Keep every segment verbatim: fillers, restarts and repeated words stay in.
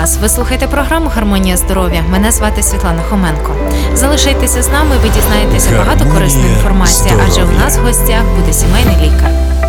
вас! Ви слухаєте програму «Гармонія здоров'я». Мене звати Світлана Хоменко. Залишайтеся з нами, ви дізнаєтеся багато Гармонія корисної інформації, здоров'я. адже у нас в гостях буде сімейний лікар.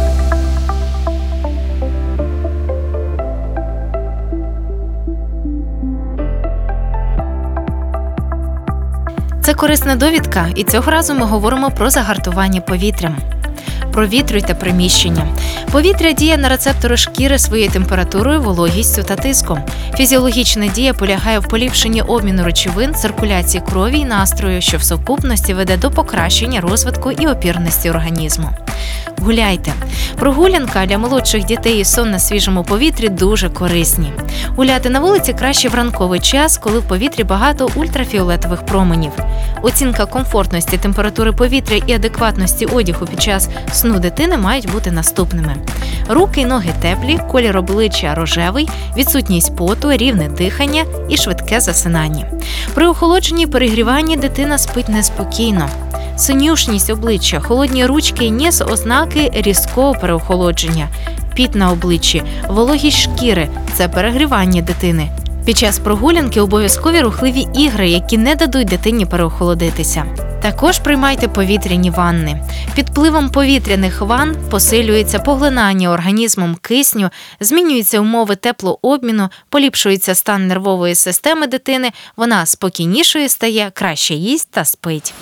Це корисна довідка, і цього разу ми говоримо про загартування повітрям. Провітрюйте приміщення. Повітря діє на рецептори шкіри своєю температурою, вологістю та тиском. Фізіологічна дія полягає в поліпшенні обміну речовин, циркуляції крові і настрою, що в сукупності веде до покращення розвитку і опірності організму. Гуляйте. Прогулянка для молодших дітей і сон на свіжому повітрі дуже корисні. Гуляти на вулиці краще в ранковий час, коли в повітрі багато ультрафіолетових променів. Оцінка комфортності температури повітря і адекватності одягу під час сну дитини мають бути наступними. Руки й ноги теплі, колір обличчя рожевий, відсутність поту, рівне дихання і швидке засинання. При охолодженні і перегріванні дитина спить неспокійно. Синюшність обличчя, холодні ручки і ніс – ознаки різкого переохолодження. Піт на обличчі, вологість шкіри – це перегрівання дитини. Під час прогулянки обов'язкові рухливі ігри, які не дадуть дитині переохолодитися. Також приймайте повітряні ванни. Під впливом повітряних ванн посилюється поглинання організмом кисню, змінюються умови теплообміну, поліпшується стан нервової системи дитини, вона спокійнішою стає, краще їсть та спить.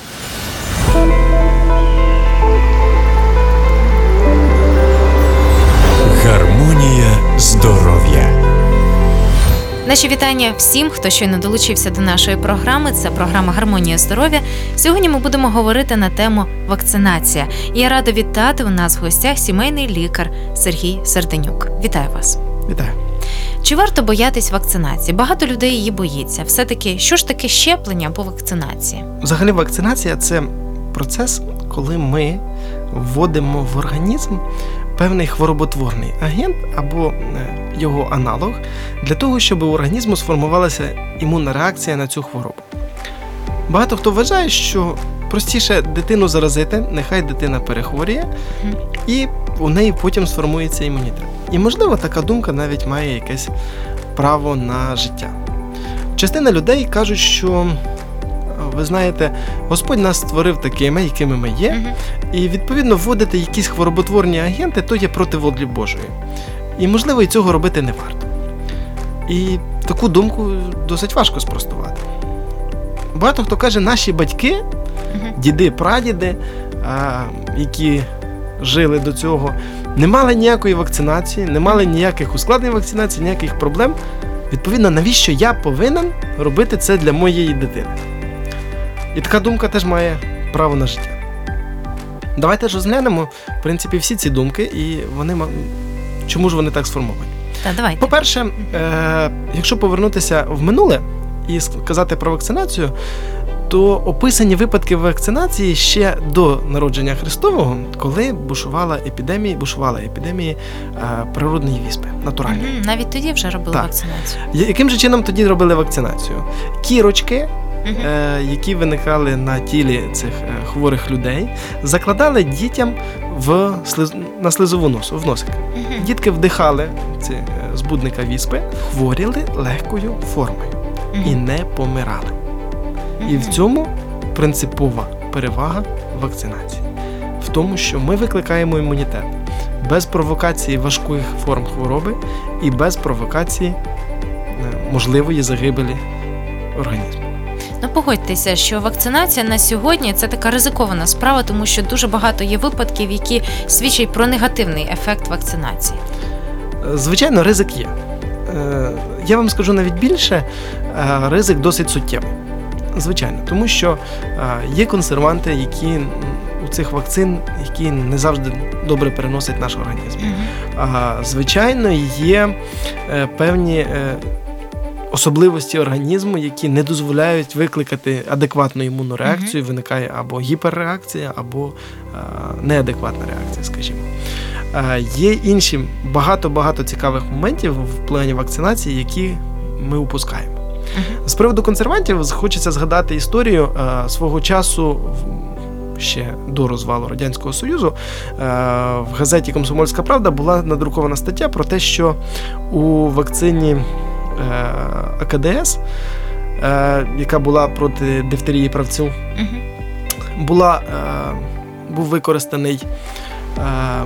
Гармонія здоров'я. Наші вітання всім, хто щойно долучився до нашої програми. Це програма «Гармонія здоров'я». Сьогодні ми будемо говорити на тему «Вакцинація». І я рада вітати у нас в гостях сімейний лікар Сергій Серденюк. Вітаю вас. Вітаю. Чи варто боятись вакцинації? Багато людей її боїться. Все-таки, що ж таке щеплення або вакцинація? Взагалі вакцинація – це процес, коли ми вводимо в організм певний хвороботворний агент або його аналог для того, щоб у організму сформувалася імунна реакція на цю хворобу. Багато хто вважає, що простіше дитину заразити, нехай дитина перехворіє, і у неї потім сформується імунітет. І, можливо, така думка навіть має якесь право на життя. Частина людей кажуть, що, ви знаєте, Господь нас створив такими, якими ми є, uh-huh. і, відповідно, вводити якісь хвороботворні агенти, то є проти волі Божої. І, можливо, і цього робити не варто. І таку думку досить важко спростувати. Багато хто каже, наші батьки, uh-huh. діди, прадіди, а, які жили до цього, не мали ніякої вакцинації, не мали ніяких ускладнень вакцинації, ніяких проблем. Відповідно, навіщо я повинен робити це для моєї дитини? І така думка теж має право на життя. Давайте ж розглянемо, в принципі, всі ці думки, і вони, чому ж вони так сформовані. Та, давайте. По-перше, е- якщо повернутися в минуле і сказати про вакцинацію, то описані випадки вакцинації ще до народження Христового, коли бушувала епідемія, бушувала епідемії е- природної віспи, натуральної. Mm-hmm. Навіть тоді вже робили так. вакцинацію. Яким же чином тоді робили вакцинацію? Кірочки, Uh-huh. е, які виникали на тілі цих е, хворих людей, закладали дітям в слиз... на слизову носу, в носик. Uh-huh. Дітки вдихали ці е, збудника віспи, хворіли легкою формою uh-huh. і не помирали. Uh-huh. І в цьому принципова перевага вакцинації. В тому, що ми викликаємо імунітет без провокації важких форм хвороби і без провокації е, можливої загибелі організму. Ну, погодьтеся, що вакцинація на сьогодні – це така ризикована справа, тому що дуже багато є випадків, які свідчать про негативний ефект вакцинації. Звичайно, ризик є. Я вам скажу навіть більше, ризик досить суттєвий. Звичайно, тому що є консерванти, які у цих вакцин, які не завжди добре переносять наш організм. Uh-huh. Звичайно, є певні особливості організму, які не дозволяють викликати адекватну імунну реакцію, uh-huh. виникає або гіперреакція, або а, неадекватна реакція, скажімо. А, є інші багато-багато цікавих моментів в плані вакцинації, які ми упускаємо. Uh-huh. З приводу консервантів хочеться згадати історію а, свого часу, ще до розвалу Радянського Союзу, в газеті «Комсомольська правда» була надрукована стаття про те, що у вакцині А Ка Де Ес, е, яка була проти дифтерії правцю, Угу. була, е, був використаний е,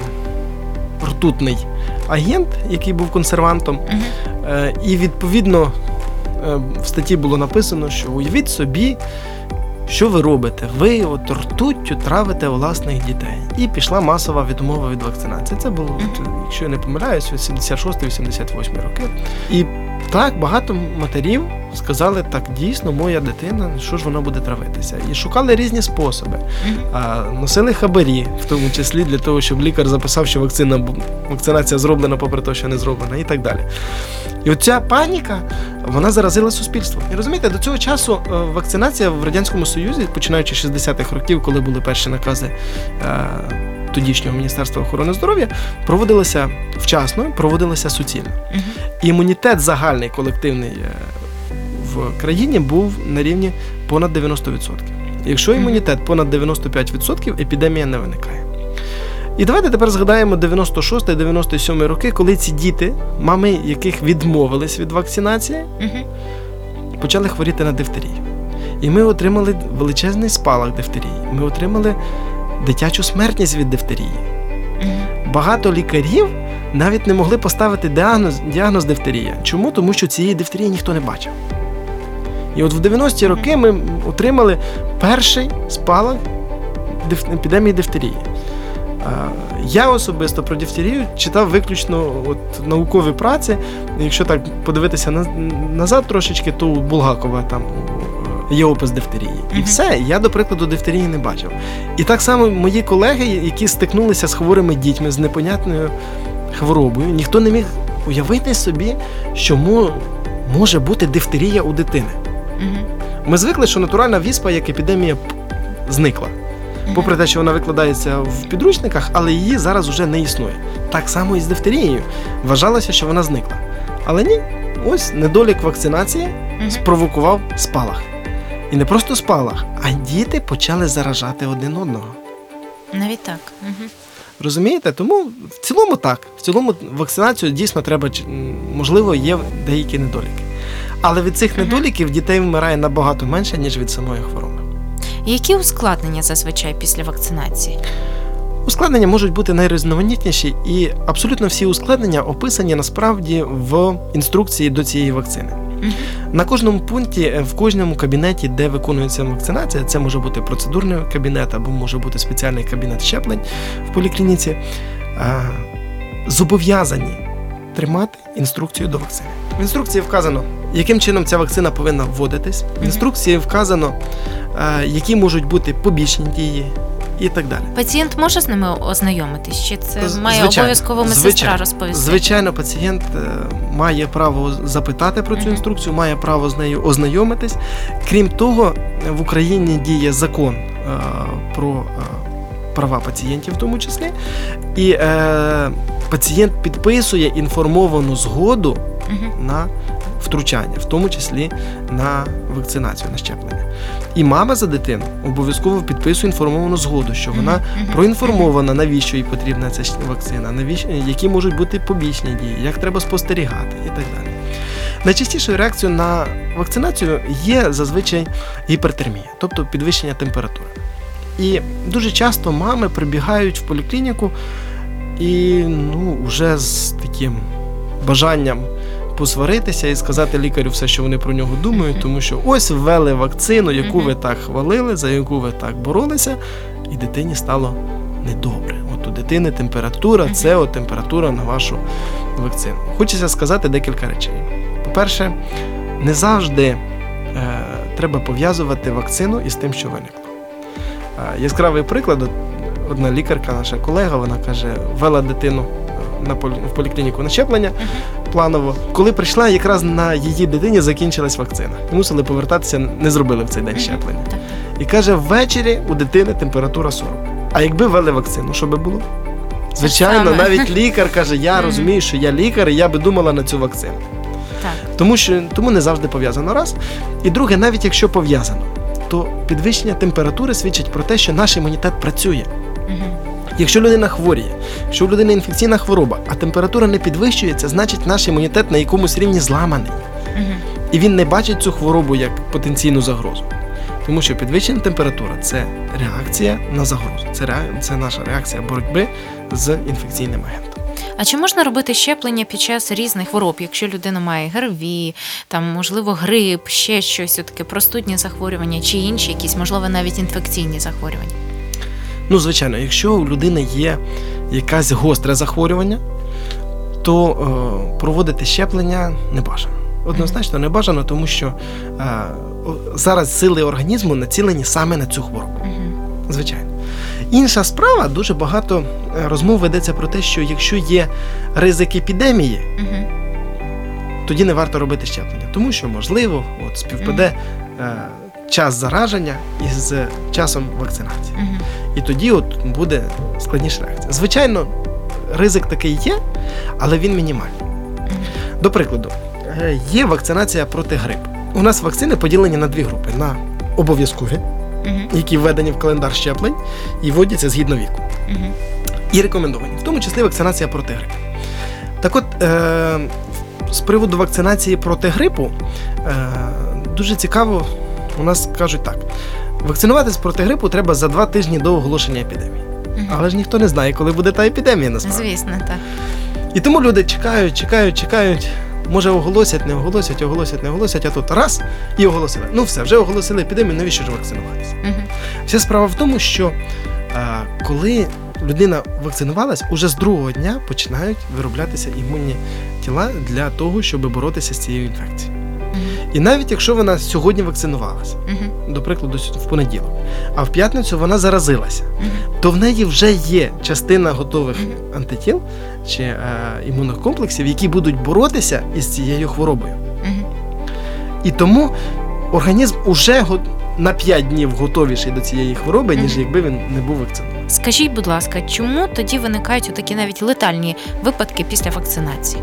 ртутний агент, який був консервантом. Угу. Е, і відповідно е, в статті було написано, що уявіть собі, що ви робите? Ви от ртуттю травите власних дітей. І пішла масова відмова від вакцинації. Це було, от, якщо я не помиляюсь, сімдесят шостий - вісімдесят восьмий роки. І так багато матерів сказали, так, дійсно, моя дитина, що ж вона буде травитися. І шукали різні способи. А, носили хабарі, в тому числі для того, щоб лікар записав, що вакцина, вакцинація зроблена, попри те, що не зроблена, і так далі. І оця паніка, вона заразила суспільство. І розумієте, до цього часу е, вакцинація в Радянському Союзі, починаючи з шістдесятих років, коли були перші накази е, тодішнього Міністерства охорони здоров'я, проводилася вчасно, проводилася суцільно. Угу. Імунітет загальний, колективний е, в країні був на рівні понад дев'яносто відсотків. Якщо імунітет понад дев'яносто п'ять відсотків, епідемія не виникає. І давайте тепер згадаємо дев'яносто шостий - дев'яносто сьомий роки, коли ці діти, мами яких відмовились від вакцинації, Угу. почали хворіти на дифтерію. І ми отримали величезний спалах дифтерії. Ми отримали дитячу смертність від дифтерії. Угу. Багато лікарів навіть не могли поставити діагноз, діагноз дифтерія. Чому? Тому що цієї дифтерії ніхто не бачив. І от в дев'яності роки ми отримали перший спалах диф- епідемії дифтерії. Я особисто про дифтерію читав виключно от наукові праці. Якщо так подивитися назад трошечки, то у Булгакова там є опис дифтерії. І Мгм. все, я, до прикладу, дифтерії не бачив. І так само мої колеги, які стикнулися з хворими дітьми, з непонятною хворобою, ніхто не міг уявити собі, що мо- може бути дифтерія у дитини. Угу. Ми звикли, що натуральна віспа, як епідемія, зникла. Попри те, що вона викладається в підручниках, але її зараз вже не існує. Так само і з дифтерією. Вважалося, що вона зникла. Але ні, ось недолік вакцинації Угу. спровокував спалах. І не просто спалах, а діти почали заражати один одного. Навіть так. Угу. Розумієте? Тому в цілому так. В цілому вакцинацію дійсно треба, ч- м, можливо, є деякі недоліки. Але від цих Мгм. недоліків дітей вмирає набагато менше, ніж від самої хвороби. Які ускладнення зазвичай після вакцинації? Ускладнення можуть бути найрізноманітніші, і абсолютно всі ускладнення описані насправді в інструкції до цієї вакцини. Угу. На кожному пункті, в кожному кабінеті, де виконується вакцинація, це може бути процедурний кабінет або може бути спеціальний кабінет щеплень в поліклініці, е, зобов'язані тримати інструкцію до вакцини. В інструкції вказано, яким чином ця вакцина повинна вводитись. В інструкції вказано, е, які можуть бути побічні дії і так далі. Пацієнт може з ними ознайомитись? Чи це З- має звичайно, обов'язково медсестра звичайно. розповісти? Звичайно, пацієнт е, має право запитати про цю Мгм. інструкцію, має право з нею ознайомитись. Крім того, в Україні діє закон е, про е, права пацієнтів в тому числі, і е, пацієнт підписує інформовану згоду Угу. на втручання, в тому числі на вакцинацію, на щеплення. І мама за дитину обов'язково підписує інформовану згоду, що вона Мгм. проінформована, навіщо їй потрібна ця вакцина, навіщо, які можуть бути побічні дії, як треба спостерігати і так далі. Найчастішою реакцією на вакцинацію є зазвичай гіпертермія, тобто підвищення температури. І дуже часто мами прибігають в поліклініку і ну, вже з таким бажанням посваритися і сказати лікарю все, що вони про нього думають, тому що ось ввели вакцину, яку ви так хвалили, за яку ви так боролися, і дитині стало недобре. От у дитини температура, це от температура на вашу вакцину. Хочеться сказати декілька речей. По-перше, не завжди е, треба пов'язувати вакцину із тим, що виникло. Е, яскравий приклад, от одна лікарка, наша колега, вона каже, ввела дитину на полі, в поліклініку на щеплення планово. Коли прийшла, якраз на її дитині закінчилась вакцина. І мусили повертатися, не зробили в цей день щеплення. Так. І каже, ввечері у дитини температура сорок. А якби ввели вакцину, що би було? Звичайно, саме. навіть лікар каже, я Мгм. розумію, що я лікар, і я би думала на цю вакцину. Так. Тому що тому не завжди пов'язано раз. І друге, навіть якщо пов'язано, то підвищення температури свідчить про те, що наш імунітет працює. Угу. Якщо людина хворіє, якщо у людини інфекційна хвороба, а температура не підвищується, значить наш імунітет на якомусь рівні зламаний. Мгм. І він не бачить цю хворобу як потенційну загрозу. Тому що підвищена температура – це реакція на загрозу. Це, ре... це наша реакція боротьби з інфекційним агентом. А чи можна робити щеплення під час різних хвороб, якщо людина має ГРВІ, там, можливо, грип, ще щось, таке простудні захворювання, чи інші якісь, можливо, навіть інфекційні захворювання? Ну, звичайно, якщо у людини є якесь гостре захворювання, то е, проводити щеплення не бажано. Однозначно не бажано, тому що е, зараз сили організму націлені саме на цю хворобу. Мгм. Звичайно. Інша справа, дуже багато е, розмов ведеться про те, що якщо є ризик епідемії, Мгм. тоді не варто робити щеплення. Тому що, можливо, от співпаде е, час зараження із часом вакцинації. Мгм. І тоді от буде складніша реакція. Звичайно, ризик такий є, але він мінімальний. До прикладу, е, є вакцинація проти грипу. У нас вакцини поділені на дві групи: на обов'язкові, Мгм. які введені в календар щеплень і вводяться згідно віку, Мгм. і рекомендовані, в тому числі вакцинація проти грипу. Так от, е, з приводу вакцинації проти грипу, е, дуже цікаво, у нас кажуть так: вакцинуватись проти грипу треба за два тижні до оголошення епідемії. Мгм. Але ж ніхто не знає, коли буде та епідемія насправді. Звісно, так. І тому люди чекають, чекають, чекають. Може оголосять, не оголосять, оголосять, не оголосять, а тут раз і оголосили. Ну все, вже оголосили епідемію, навіщо ж вакцинуватися? Мгм. Вся справа в тому, що а, коли людина вакцинувалась, уже з другого дня починають вироблятися імунні тіла для того, щоб боротися з цією інфекцією. Мгм. І навіть якщо вона сьогодні вакцинувалася, Мгм. до прикладу, в понеділок, а в п'ятницю вона заразилася, Мгм. то в неї вже є частина готових Мгм. антитіл чи е, імунних комплексів, які будуть боротися із цією хворобою. Мгм. І тому організм уже го- на п'ять днів готовіший до цієї хвороби, ніж Мгм. якби він не був вакцинований. Скажіть, будь ласка, чому тоді виникають такі навіть летальні випадки після вакцинації?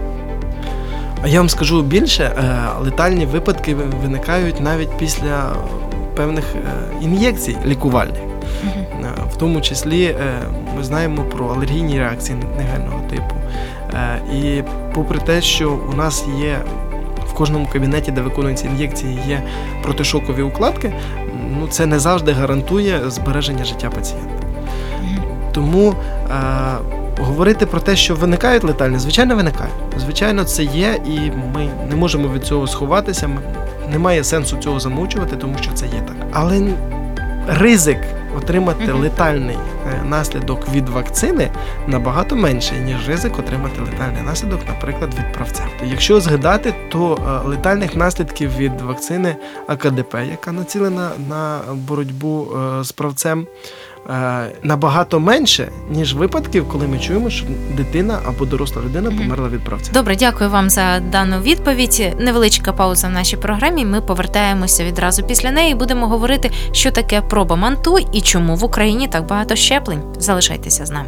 А я вам скажу більше, е, летальні випадки ви- виникають навіть після певних е, ін'єкцій лікувальних. Мгм. Е, В тому числі е, ми знаємо про алергійні реакції негельного типу. Е, І попри те, що у нас є в кожному кабінеті, де виконуються ін'єкції, є протишокові укладки, ну це не завжди гарантує збереження життя пацієнта. Мгм. Тому е, говорити про те, що виникають летальні, звичайно, виникають. Звичайно, це є, і ми не можемо від цього сховатися. Ми- Немає сенсу цього замовчувати, тому що це є так. Але н- ризик отримати Мгм. летальний е, наслідок від вакцини набагато менший, ніж ризик отримати летальний наслідок, наприклад, від правця. Якщо згадати, то е, летальних наслідків від вакцини А К Д П, яка націлена на боротьбу е, з правцем, е, набагато менше, ніж випадків, коли ми чуємо, що дитина або доросла людина Мгм. померла від правця. Добре, дякую вам за дану відповідь. Невеличка пауза в нашій програмі. Ми повертаємося відразу після неї і будемо говорити, що таке проба манту і чому в Україні так багато щеплень. Залишайтеся з нами.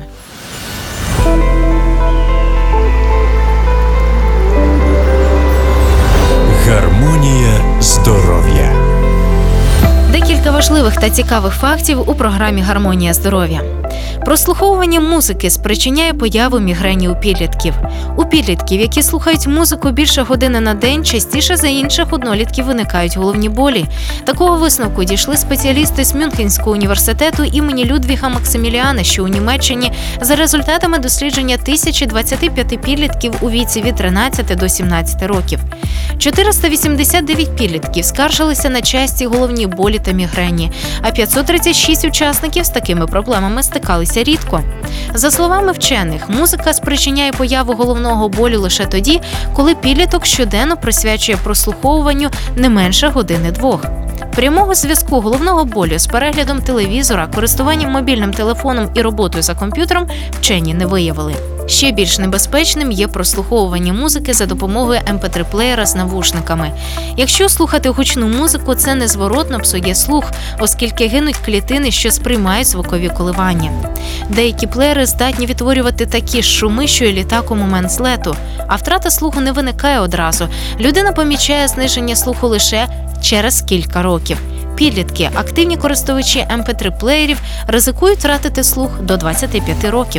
Гармонія здоров'я. Декілька важливих та цікавих фактів у програмі «Гармонія здоров'я». Прослуховування музики спричиняє появу мігрені у підлітків. У підлітків, які слухають музику більше години на день, частіше за інших однолітків виникають головні болі. Такого висновку дійшли спеціалісти з Мюнхенського університету імені Людвіга Максиміліана, що у Німеччині, за результатами дослідження тисячі двадцяти п'яти підлітків у віці від тринадцяти до сімнадцяти років. чотириста вісімдесят дев'ять підлітків скаржилися на часті головні болі та мігрені, а п'ятсот тридцять шість учасників з такими проблемами стикалися рідко. За словами вчених, музика спричиняє появу головного болю лише тоді, коли підліток щоденно присвячує прослуховуванню не менше години-двох. Прямого зв'язку головного болю з переглядом телевізора, користуванням мобільним телефоном і роботою за комп'ютером вчені не виявили. Ще більш небезпечним є прослуховування музики за допомогою ем пе три плеєра з навушниками. Якщо слухати гучну музику, це незворотно псує слух, оскільки гинуть клітини, що сприймають звукові коливання. Деякі плеєри здатні відтворювати такі ж шуми, що й літак у момент злету, а втрата слуху не виникає одразу. Людина помічає зниження слуху лише через кілька років. Підлітки, активні користувачі ем пе три плеєрів, ризикують втратити слух до двадцяти п'яти років.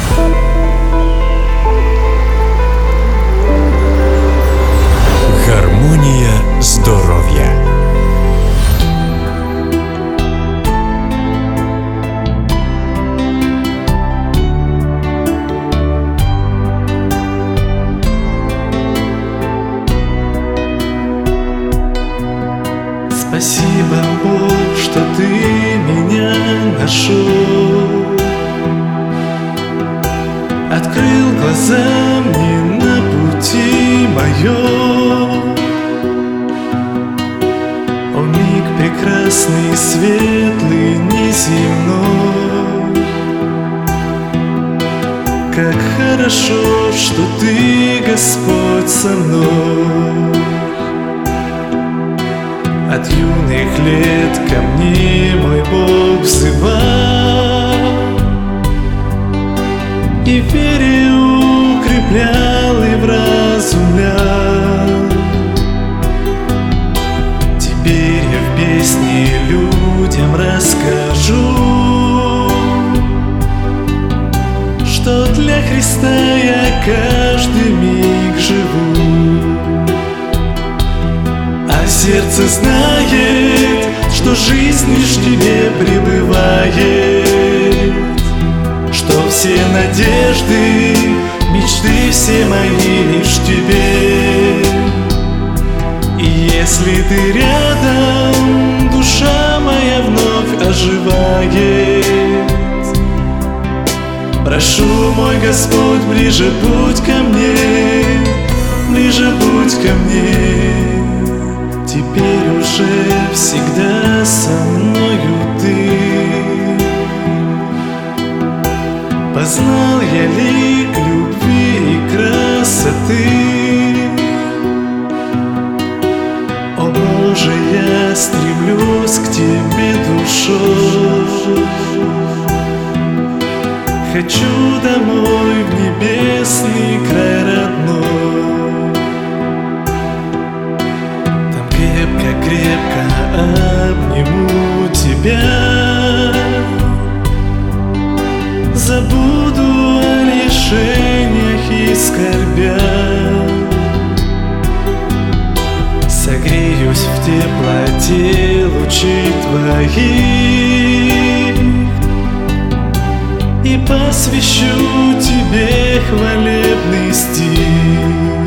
Гармонія хорошо. Открыл глаза мне на пути моем. О, миг прекрасный, светлый, неземной. Как хорошо, что Ты, Господь, со мной. От юных лет ко мне мой Бог взывал, и в вере укреплял, и вразумлял. Теперь я в песне людям расскажу, что для Христа я каждый миг живу. А сердце знает, что жизнь лишь в Тебе пребывает, что все надежды, мечты все мои лишь в Тебе. И если Ты рядом, душа моя вновь оживает. Прошу, мой Господь, ближе будь ко мне, ближе будь ко мне. Теперь уже всегда со мною Ты. Познал я лик любви и красоты. О Боже, я стремлюсь к Тебе душой. Хочу домой в небесный край родной. Там крепко-крепко обниму Тебя. Забуду о лишениях и скорбях. Согреюсь в теплоте лучей Твоих и посвящу Тебе хвалебный стих.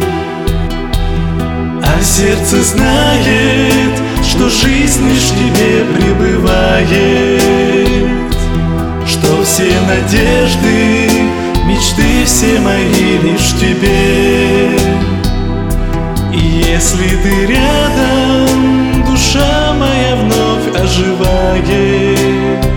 А сердце знает, что жизнь лишь в Тебе пребывает, что все надежды, мечты все мои лишь в Тебе. И если Ты рядом, душа моя вновь оживает.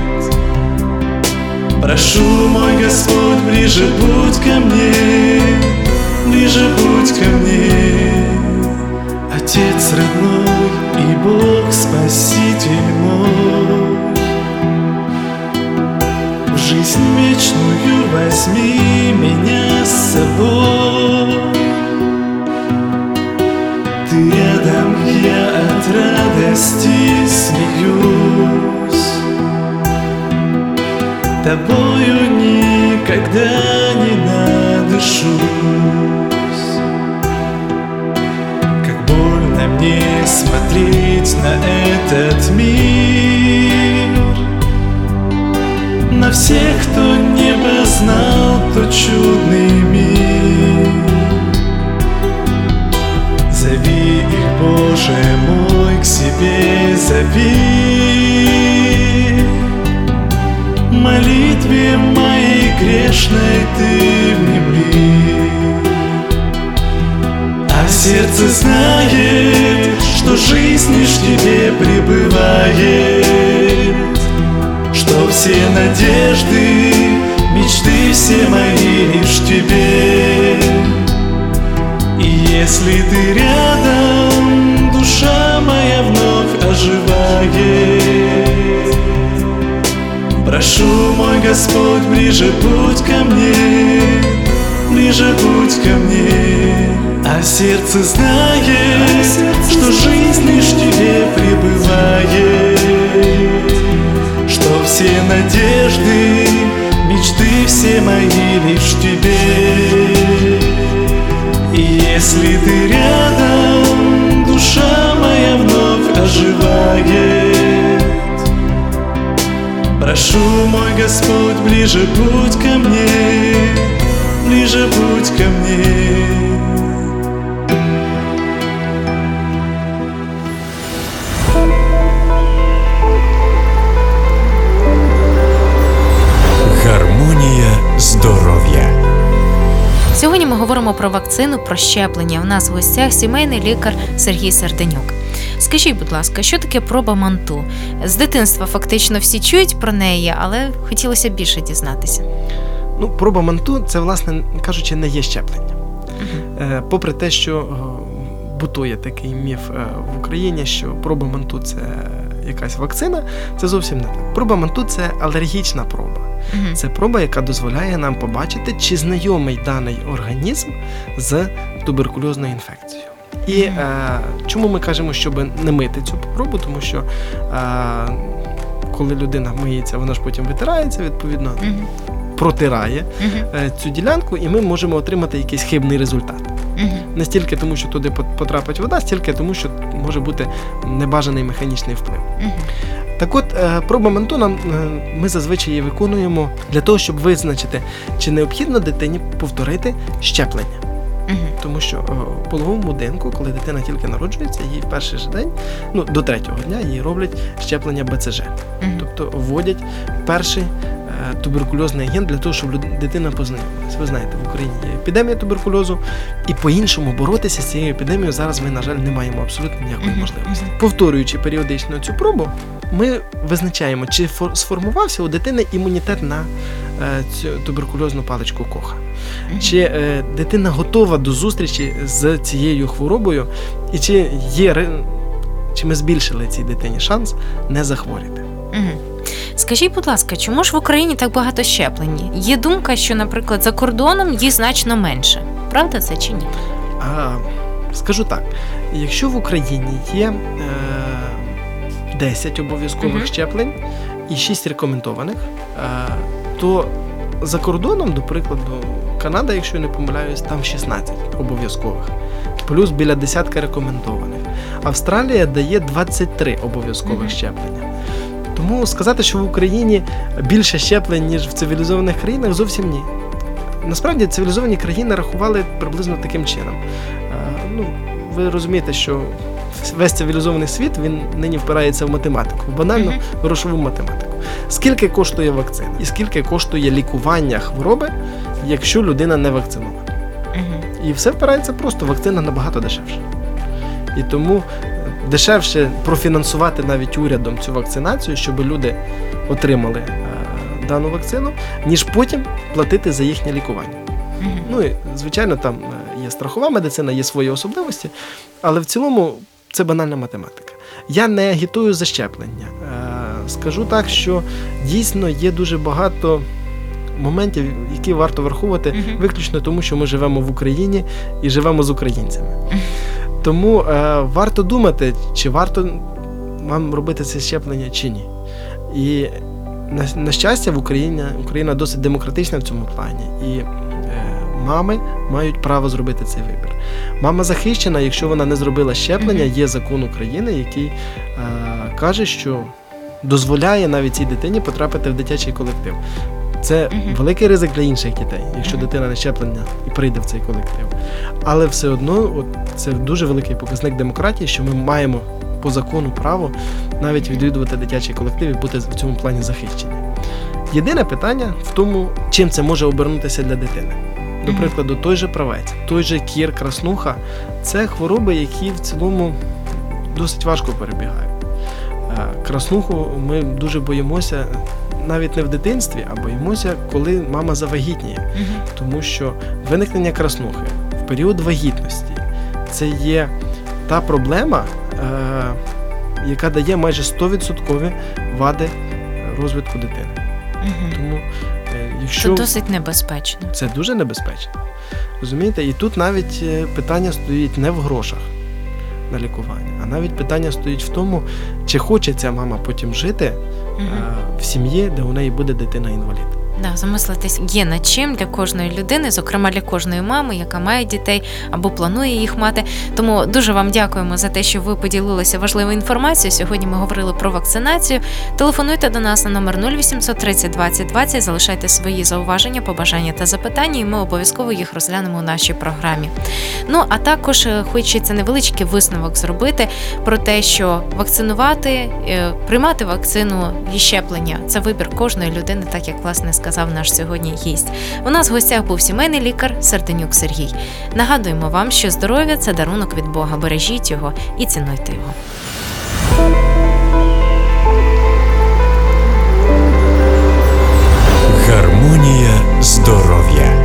Прошу, мой Господь, ближе будь ко мне, ближе будь ко мне. Отец родной и Бог Спаситель мой, в жизнь вечную возьми меня с собой. Ты рядом, я от радости смеюсь. Тобою никогда не надышусь. Как больно мне смотреть на этот мир, на всех, кто не познал тот чудный мир. Зови их, Боже мой, к себе зови. Молитве моей грешной Ты внемли. А сердце знает, что жизнь лишь в Тебе пребывает, что все надежды, мечты все мои лишь в Тебе. И если Ты рядом, душа моя вновь оживает. Прошу, мой Господь, ближе будь ко мне, ближе будь ко мне. А сердце знает, что жизнь лишь в Тебе пребывает, что все надежды, мечты все мои лишь в Тебе. И если Ты рядом, душа моя вновь оживает. Прошу, мой Господь, ближе будь ко мне, ближе будь ко мне. говоримо про вакцину, про щеплення. У нас в гостях сімейний лікар Сергій Серденюк. Скажіть, будь ласка, що таке проба Манту? З дитинства фактично всі чують про неї, але хотілося більше дізнатися. Ну, проба Манту – це, власне кажучи, не є щеплення. Е, Попри те, що е, бутує такий міф е, в Україні, що проба Манту – це якась вакцина, це зовсім не так. Проба Манту – це алергічна проба. Мгм. Це проба, яка дозволяє нам побачити, чи знайомий даний організм з туберкульозною інфекцією. І е, чому ми кажемо, щоб не мити цю пробу? Тому що е, коли людина миється, вона ж потім витирається, відповідно, Мгм. протирає Мгм. е, цю ділянку, і ми можемо отримати якийсь хибний результат. Мгм. Не стільки тому, що туди пот- потрапить вода, стільки тому, що може бути небажаний механічний вплив. Мгм. Так от, е, проба Манту нам е, ми зазвичай її виконуємо для того, щоб визначити, чи необхідно дитині повторити щеплення. Мгм. Тому що е, в пологовому будинку, коли дитина тільки народжується, їй в перший же день, ну до третього дня, їй роблять щеплення Б Ц Ж. Мгм. Тобто вводять перший е, туберкульозний агент для того, щоб люд- дитина познайомилась. Ви знаєте, в Україні є епідемія туберкульозу, і по-іншому боротися з цією епідемією зараз ми, на жаль, не маємо абсолютно ніякої Мгм. можливості. Мгм. Повторюючи періодично цю пробу, ми визначаємо, чи фор- сформувався у дитини імунітет на е, цю туберкульозну паличку Коха. Мгм. Чи е, дитина готова до зустрічі з цією хворобою, і чи є ри- чи ми збільшили цій дитині шанс не захворіти? Мгм. Скажіть, будь ласка, чому ж в Україні так багато щеплень? Є думка, що, наприклад, за кордоном їх значно менше. Правда це чи ні? А, скажу так, якщо в Україні є е, десять обов'язкових Мгм. щеплень і шість рекомендованих, е, то за кордоном, до прикладу, Канада, якщо я не помиляюсь, там шістнадцять обов'язкових, плюс біля десятка рекомендованих. Австралія дає двадцять три обов'язкових Мгм. щеплення. Тому сказати, що в Україні більше щеплень, ніж в цивілізованих країнах, зовсім ні. Насправді цивілізовані країни рахували приблизно таким чином. Е, Ну, ви розумієте, що весь цивілізований світ, він нині впирається в математику, в банальну Мгм. грошову математику. Скільки коштує вакцина і скільки коштує лікування хвороби, якщо людина не вакцинована. Мгм. І все впирається просто, вакцина набагато дешевша. І тому дешевше профінансувати навіть урядом цю вакцинацію, щоб люди отримали е, дану вакцину, ніж потім платити за їхнє лікування. Мгм. Ну і, звичайно, там е, є страхова медицина, є свої особливості, але в цілому це банальна математика. Я не агітую за щеплення. Е, Скажу так, що дійсно є дуже багато моментів, які варто враховувати Мгм. виключно тому, що ми живемо в Україні і живемо з українцями. Тому е, варто думати, чи варто вам робити це щеплення, чи ні. І на, на щастя, в Україні Україна досить демократична в цьому плані. І е, мами мають право зробити цей вибір. Мама захищена, якщо вона не зробила щеплення, Мгм. є закон України, який е, каже, що дозволяє навіть цій дитині потрапити в дитячий колектив. Це Мгм. великий ризик для інших дітей, якщо Мгм. дитина не щеплена і прийде в цей колектив. Але все одно от, це дуже великий показник демократії, що ми маємо по закону право навіть відвідувати дитячий колектив і бути в цьому плані захищені. Єдине питання в тому, чим це може обернутися для дитини. До Мгм. прикладу, той же правець, той же кір, краснуха – це хвороби, які в цілому досить важко перебігають. Е, Краснуху ми дуже боїмося навіть не в дитинстві, а боїмося, коли мама завагітніє. Мгм. Тому що виникнення краснухи в період вагітності це є та проблема, е, яка дає майже сто відсотків вади розвитку дитини. Мгм. Тому, е, Це якщо досить небезпечно. це дуже небезпечно, розумієте, і тут навіть е, питання стоїть не в грошах на лікування, а навіть питання стоїть в тому, чи хоче ця мама потім жити е, Мгм. в сім'ї, де у неї буде дитина-інвалід. Да, замислитись є над чим для кожної людини, зокрема для кожної мами, яка має дітей або планує їх мати. Тому дуже вам дякуємо за те, що ви поділилися важливою інформацією. Сьогодні ми говорили про вакцинацію. Телефонуйте до нас на номер нуль вісімсот тридцять двадцять двадцять, залишайте свої зауваження, побажання та запитання, і ми обов'язково їх розглянемо у нашій програмі. Ну, а також е, хочеться невеличкий висновок зробити про те, що вакцинувати, е, приймати вакцину і щеплення – це вибір кожної людини, так як власне сказав сказав наш сьогодні гість. У нас в гостях був сімейний лікар Сартанюк Сергій. Нагадуємо вам, що здоров'я – це дарунок від Бога. Бережіть його і цінуйте його. Гармонія здоров'я.